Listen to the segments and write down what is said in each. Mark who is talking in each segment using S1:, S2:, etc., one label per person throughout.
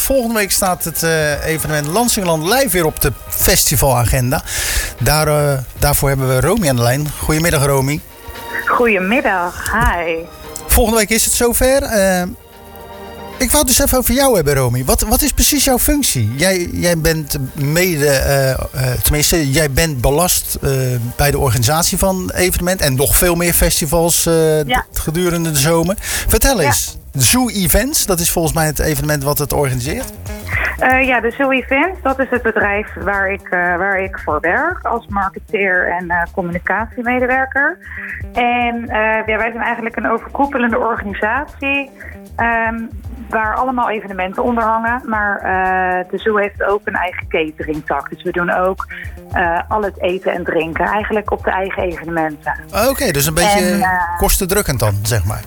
S1: volgende week staat het evenement Lansingerland Live weer op de festivalagenda. Daarvoor hebben we Romy aan de lijn. Goedemiddag, Romy.
S2: Goedemiddag, hi.
S1: Volgende week is het zover. Ik wou het dus even over jou hebben, Romy. Wat is precies jouw functie? Jij bent jij bent belast bij de organisatie van het evenement en nog veel meer festivals gedurende de zomer. Vertel eens, Zoo Events, dat is volgens mij het evenement wat het organiseert.
S2: De Zoo Events, dat is het bedrijf waar ik voor werk als marketeer en communicatiemedewerker. En wij zijn eigenlijk een overkoepelende organisatie waar allemaal evenementen onder hangen. Maar de Zoo heeft ook een eigen cateringtak. Dus we doen ook al het eten en drinken eigenlijk op de eigen evenementen.
S1: Oké, dus een beetje kostendrukkend dan, zeg maar.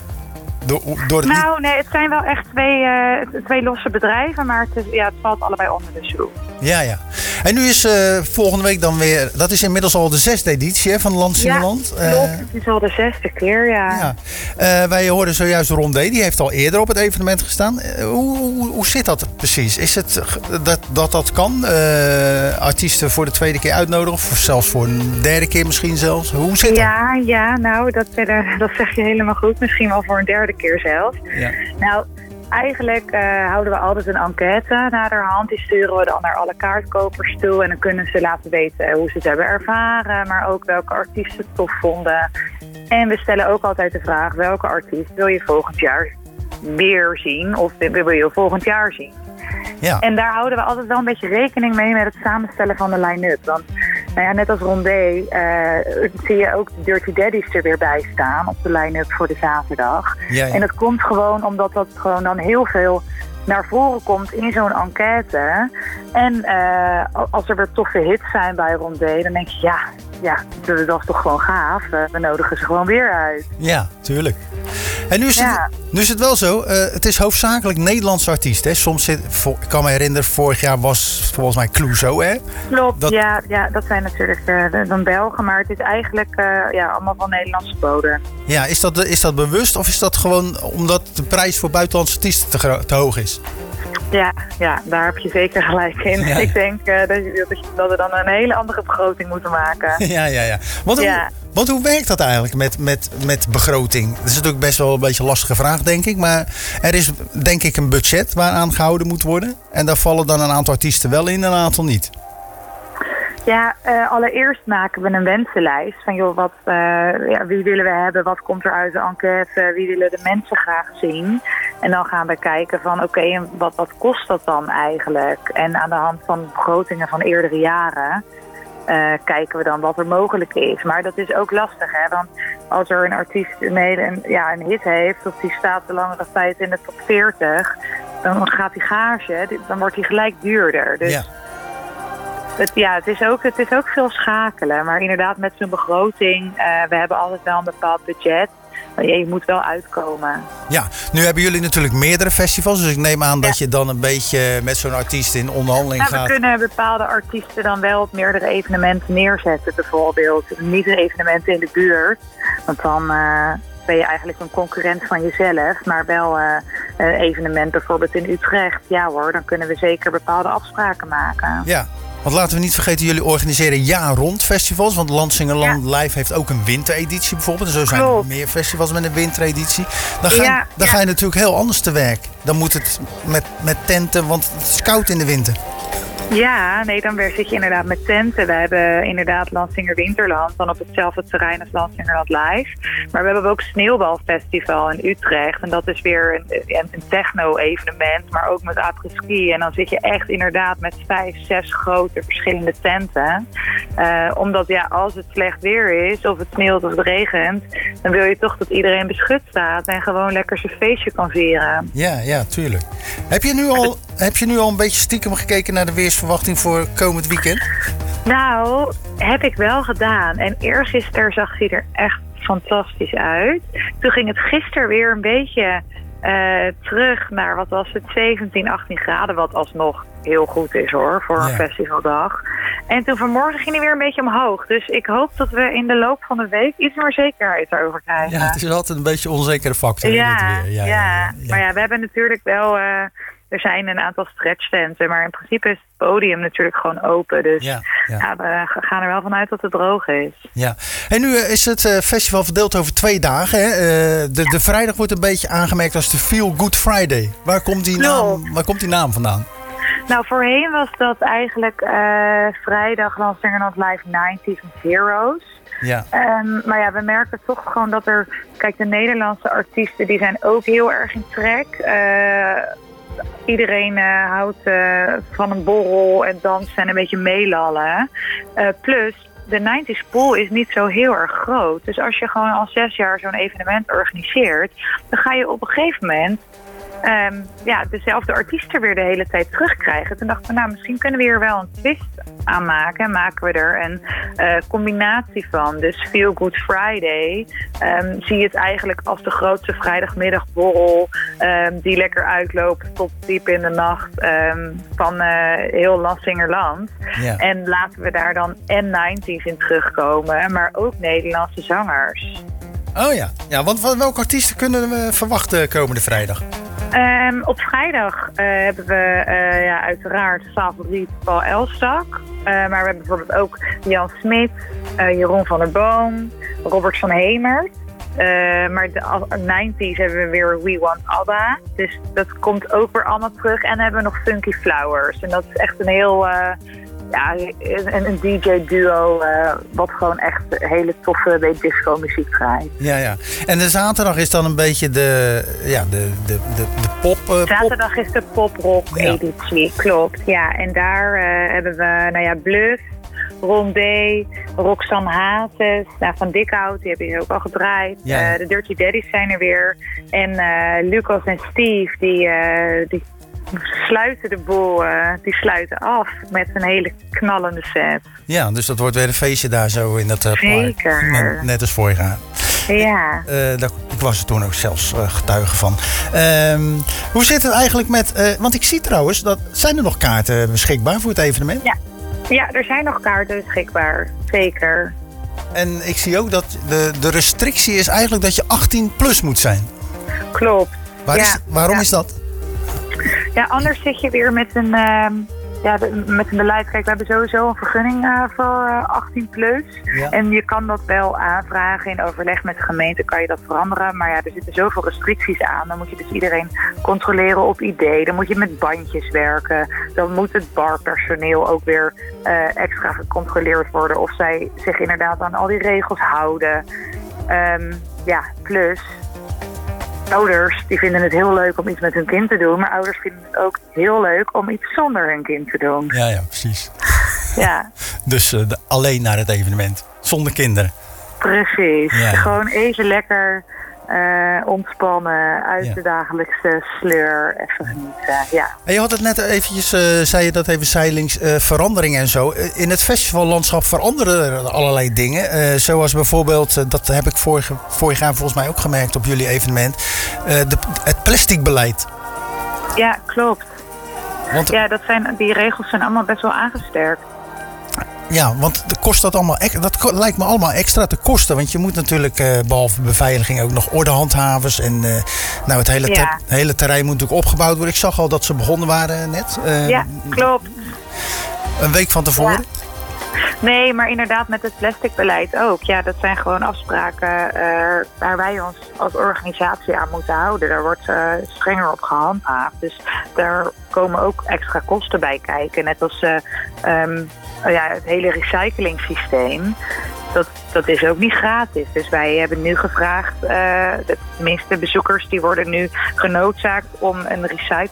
S2: Nee, het zijn wel echt twee losse bedrijven, maar het valt allebei onder de Zoo.
S1: Ja. En nu is volgende week dan weer, dat is inmiddels al de 6e editie van Lansingerland.
S2: Ja, klopt. Het is al de 6e keer, ja.
S1: Wij hoorden zojuist Rondé, die heeft al eerder op het evenement gestaan. Hoe zit dat precies? Is het dat kan? Artiesten voor de tweede keer uitnodigen, of zelfs voor een derde keer misschien zelfs? Hoe zit dat?
S2: Ja, nou, dat zeg je helemaal goed. Misschien wel voor een derde keer zelfs. Ja. Nou, eigenlijk houden we altijd een enquête naderhand. Die sturen we dan naar alle kaartkopers toe. En dan kunnen ze laten weten hoe ze het hebben ervaren. Maar ook welke artiesten het tof vonden. En we stellen ook altijd de vraag: welke artiest wil je volgend jaar weer zien? Of wil je volgend jaar zien? Ja. En daar houden we altijd wel een beetje rekening mee met het samenstellen van de line-up. Want net als Rondé zie je ook de Dirty Daddies er weer bij staan op de line-up voor de zaterdag. Ja. En dat komt gewoon omdat dat gewoon dan heel veel naar voren komt in zo'n enquête. En als er weer toffe hits zijn bij Rondé, dan denk je dat is toch gewoon gaaf. We nodigen ze gewoon weer uit.
S1: Ja, tuurlijk. En nu is het wel zo, het is hoofdzakelijk Nederlandse artiesten. Hè? Ik kan me herinneren, vorig jaar was volgens mij Clouseau, hè?
S2: Klopt, dat zijn natuurlijk dan Belgen, maar het is eigenlijk allemaal van Nederlandse bodem. Ja,
S1: is dat bewust of is dat gewoon omdat de prijs voor buitenlandse artiesten te hoog is?
S2: Ja, daar heb je zeker gelijk in. Ja. Ik denk dat we dan een hele andere begroting moeten maken.
S1: Ja. Want hoe werkt dat eigenlijk met begroting? Dat is natuurlijk best wel een beetje een lastige vraag, denk ik. Maar er is, denk ik, een budget waaraan gehouden moet worden. En daar vallen dan een aantal artiesten wel in en een aantal niet.
S2: Ja, allereerst maken we een wensenlijst van wie willen we hebben, wat komt er uit de enquête, wie willen de mensen graag zien. En dan gaan we kijken van oké, wat kost dat dan eigenlijk? En aan de hand van begrotingen van eerdere jaren kijken we dan wat er mogelijk is. Maar dat is ook lastig, hè? Want als er een artiest een hit heeft of die staat de langere tijd in de top 40, dan gaat die gage, dan wordt die gelijk duurder. Dus het is ook veel schakelen. Maar inderdaad met zo'n begroting, we hebben altijd wel een bepaald budget. Maar je moet wel uitkomen. Ja,
S1: nu hebben jullie natuurlijk meerdere festivals. Dus ik neem aan dat je dan een beetje met zo'n artiest in onderhandeling gaat.
S2: We kunnen bepaalde artiesten dan wel op meerdere evenementen neerzetten. Bijvoorbeeld niet een evenement in de buurt. Want dan ben je eigenlijk een concurrent van jezelf. Maar wel een evenement bijvoorbeeld in Utrecht. Ja hoor, dan kunnen we zeker bepaalde afspraken maken.
S1: Ja. Want laten we niet vergeten, jullie organiseren jaar-rond festivals. Want Lansingerland Live heeft ook een wintereditie bijvoorbeeld. En zo zijn er meer festivals met een wintereditie. Dan ga je natuurlijk heel anders te werk. Dan moet het met tenten, want het is koud in de winter.
S2: Ja, dan zit je inderdaad met tenten. We hebben inderdaad Lansinger Winterland, dan op hetzelfde terrein als Lansingerland Live. Maar we hebben ook Sneeuwbalfestival in Utrecht. En dat is weer een techno-evenement, maar ook met après-ski. En dan zit je echt inderdaad met 5, 6 grote verschillende tenten. Omdat als het slecht weer is, of het sneeuwt of het regent, dan wil je toch dat iedereen beschut staat en gewoon lekker zijn feestje kan vieren.
S1: Ja, tuurlijk. Heb je nu al een beetje stiekem gekeken naar de weersverwachting voor komend weekend?
S2: Nou, heb ik wel gedaan. En eergisteren zag hij er echt fantastisch uit. Toen ging het gisteren weer een beetje terug naar, wat was het, 17, 18 graden. Wat alsnog heel goed is hoor, voor een festivaldag. En toen vanmorgen ging hij weer een beetje omhoog. Dus ik hoop dat we in de loop van de week iets meer zekerheid erover krijgen.
S1: Ja, het is altijd een beetje een onzekere factor.
S2: Ja. Maar we hebben natuurlijk wel er zijn een aantal stretchtenten, maar in principe is het podium natuurlijk gewoon open. Dus we gaan er wel vanuit dat het droog is.
S1: Ja. En nu is het festival verdeeld over 2 dagen. Hè? De vrijdag wordt een beetje aangemerkt als de Feel Good Friday. Waar komt die naam vandaan?
S2: Nou, voorheen was dat eigenlijk vrijdag Landsingerland Live 90s Heroes.
S1: Ja.
S2: Maar ja, we merken toch gewoon dat kijk, de Nederlandse artiesten die zijn ook heel erg in trek. Iedereen houdt van een borrel en dansen en een beetje meelallen. Plus, de 90s pool is niet zo heel erg groot. Dus als je gewoon al 6 jaar zo'n evenement organiseert, dan ga je op een gegeven moment dezelfde artiesten weer de hele tijd terugkrijgen. Toen dachten we, nou, misschien kunnen we hier wel een twist aan maken. En maken we er een combinatie van. Dus Feel Good Friday. Zie je het eigenlijk als de grootste vrijdagmiddagborrel die lekker uitloopt tot diep in de nacht van heel Landsingerland. Ja. En laten we daar dan en 90s in terugkomen, maar ook Nederlandse zangers.
S1: Oh ja, want welke artiesten kunnen we verwachten komende vrijdag?
S2: Op vrijdag hebben we uiteraard favoriet Paul Elstak. Maar we hebben bijvoorbeeld ook Jan Smit, Jeroen van der Boom, Robert van Hemert. Maar de 90s hebben we weer We Want ABBA. Dus dat komt ook weer allemaal terug. En dan hebben we nog Funky Flowers. En dat is echt een heel... een DJ-duo wat gewoon echt hele toffe disco-muziek draait.
S1: Ja. En de zaterdag is dan een beetje de pop...
S2: Zaterdag is de pop-rock-editie, klopt. Ja, en daar hebben we Bluff, Rondé, Roxanne Hazes, Van Dikhout, die hebben hier ook al gedraaid.
S1: Ja.
S2: De Dirty Daddies zijn er weer. En Lucas en Steve, die sluiten de boel, die sluiten af met een hele knallende set. Ja,
S1: dus dat wordt weer een feestje daar zo in dat park.
S2: Zeker.
S1: Net als vorig jaar.
S2: Ja.
S1: Ik was er toen ook zelfs getuige van. Hoe zit het eigenlijk met... want ik zie trouwens, zijn er nog kaarten beschikbaar voor het evenement?
S2: Ja, er zijn nog kaarten beschikbaar. Zeker.
S1: En ik zie ook dat de restrictie is eigenlijk dat je 18 plus moet zijn.
S2: Klopt.
S1: Waarom is dat?
S2: Ja, anders zit je weer met een beleid. Kijk, we hebben sowieso een vergunning voor 18 plus. Ja. En je kan dat wel aanvragen. In overleg met de gemeente kan je dat veranderen. Maar ja, er zitten zoveel restricties aan. Dan moet je dus iedereen controleren op idee. Dan moet je met bandjes werken. Dan moet het barpersoneel ook weer extra gecontroleerd worden. Of zij zich inderdaad aan al die regels houden. Plus... Ouders die vinden het heel leuk om iets met hun kind te doen. Maar ouders vinden het ook heel leuk om iets zonder hun kind te doen.
S1: Ja, precies.
S2: Ja.
S1: Dus alleen naar het evenement. Zonder kinderen.
S2: Precies. Ja. Gewoon even lekker ontspannen uit de dagelijkse sleur. Even genieten. Ja.
S1: En je had het net eventjes, zei je dat even zijlings, veranderingen en zo. In het festivallandschap veranderen er allerlei dingen. Zoals bijvoorbeeld, dat heb ik vorig jaar volgens mij ook gemerkt op jullie evenement. Het plasticbeleid.
S2: Ja, klopt. Want, die regels zijn allemaal best wel aangesterkt.
S1: Ja, want kost dat allemaal, dat lijkt me allemaal extra te kosten. Want je moet natuurlijk behalve beveiliging ook nog ordehandhavers. En het hele terrein moet natuurlijk opgebouwd worden. Ik zag al dat ze begonnen waren net.
S2: Ja, klopt.
S1: Een week van tevoren?
S2: Ja. Nee, maar inderdaad met het plasticbeleid ook. Ja, dat zijn gewoon afspraken waar wij ons als organisatie aan moeten houden. Daar wordt strenger op gehandhaafd. Dus daar komen ook extra kosten bij kijken. Net als het hele recyclingsysteem. Dat is ook niet gratis. Dus wij hebben nu gevraagd, de meeste bezoekers die worden nu genoodzaakt om een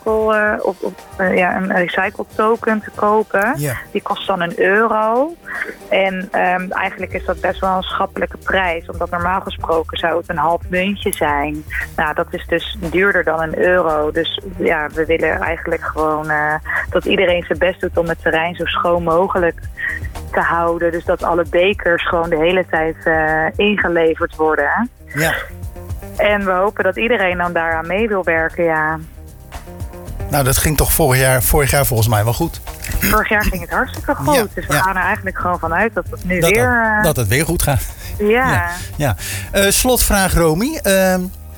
S2: recycle token te kopen. Yeah. Die kost dan €1. En eigenlijk is dat best wel een schappelijke prijs. Omdat normaal gesproken zou het een half muntje zijn. Nou, dat is dus duurder dan €1. Dus ja, we willen eigenlijk gewoon dat iedereen zijn best doet om het terrein zo schoon mogelijk te houden. Dus dat alle bekers gewoon de hele tijd ingeleverd worden.
S1: Ja.
S2: En we hopen dat iedereen dan daaraan mee wil werken, ja.
S1: Nou, dat ging toch vorig jaar volgens mij wel goed.
S2: Vorig jaar ging het hartstikke goed. Ja, dus we gaan er eigenlijk gewoon vanuit dat het nu dat
S1: het weer goed gaat.
S2: Ja.
S1: Slotvraag, Romy.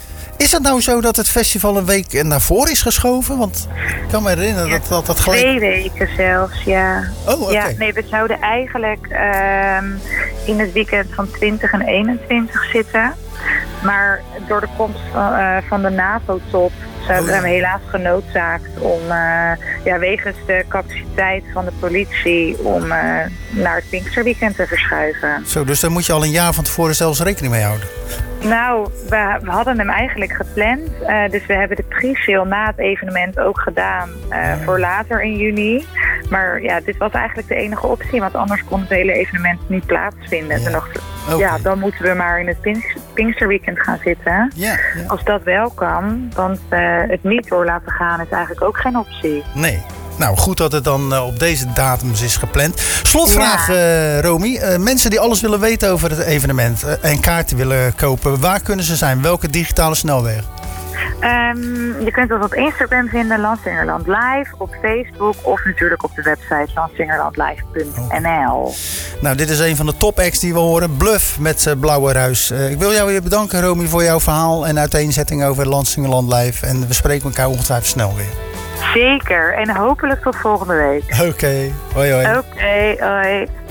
S1: Is het nou zo dat het festival een week naar voren is geschoven? Want ik kan me herinneren dat gelijk...
S2: 2 weken zelfs, ja.
S1: Oh, oké.
S2: Ja, nee, we zouden eigenlijk in het weekend van 20 en 21 zitten. Maar door de komst van de NAVO-top zijn we helaas genoodzaakt om, wegens de capaciteit van de politie, om naar het Pinksterweekend te verschuiven.
S1: Zo, dus daar moet je al een jaar van tevoren zelfs rekening mee houden?
S2: Nou, we hadden hem eigenlijk gepland. Dus we hebben de pre-sale na het evenement ook gedaan voor later in juni. Maar ja, dit was eigenlijk de enige optie, want anders kon het hele evenement niet plaatsvinden. Ja. Toen dachten we, dan moeten we maar in het Pinksterweekend gaan zitten.
S1: Ja.
S2: Als dat wel kan, want het niet door laten gaan is eigenlijk ook geen optie.
S1: Nee. Nou, goed dat het dan op deze datums is gepland. Slotvraag, Romy. Mensen die alles willen weten over het evenement en kaarten willen kopen, waar kunnen ze zijn? Welke digitale snelweg?
S2: Je kunt ons op Instagram vinden, Landsingerland Live, op Facebook of natuurlijk op de website landsingerlandlive.nl.
S1: Nou, dit is een van de top-acts die we horen. Bluff met Blauwe Ruis. Ik wil jou weer bedanken, Romy, voor jouw verhaal en uiteenzetting over Landsingerland Live. En we spreken elkaar ongetwijfeld snel weer.
S2: Zeker. En hopelijk tot volgende week.
S1: Oké. Hoi hoi.
S2: Oké, hoi.